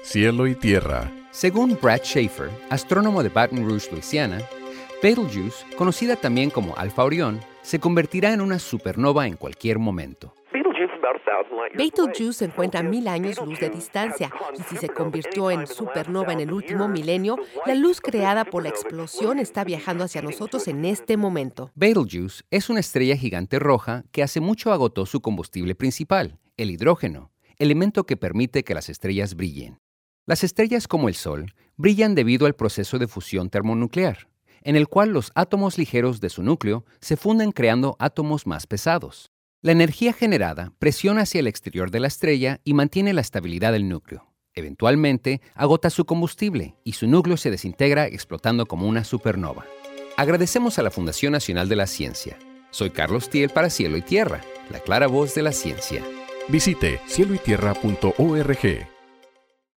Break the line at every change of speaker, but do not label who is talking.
Cielo y tierra.
Según Brad Schaefer, astrónomo de Baton Rouge, Luisiana, Betelgeuse, conocida también como Alfa Orión, se convertirá en una supernova en cualquier momento.
Betelgeuse se encuentra a 1000 años luz de distancia, y si se convirtió en supernova en el último milenio, la luz creada por la explosión está viajando hacia nosotros en este momento.
Betelgeuse es una estrella gigante roja que hace mucho agotó su combustible principal, el hidrógeno, elemento que permite que las estrellas brillen. Las estrellas como el Sol brillan debido al proceso de fusión termonuclear, en el cual los átomos ligeros de su núcleo se funden creando átomos más pesados. La energía generada presiona hacia el exterior de la estrella y mantiene la estabilidad del núcleo. Eventualmente, agota su combustible y su núcleo se desintegra explotando como una supernova. Agradecemos a la Fundación Nacional de la Ciencia. Soy Carlos Thiel para Cielo y Tierra, la clara voz de la ciencia.
Visite cieloytierra.org.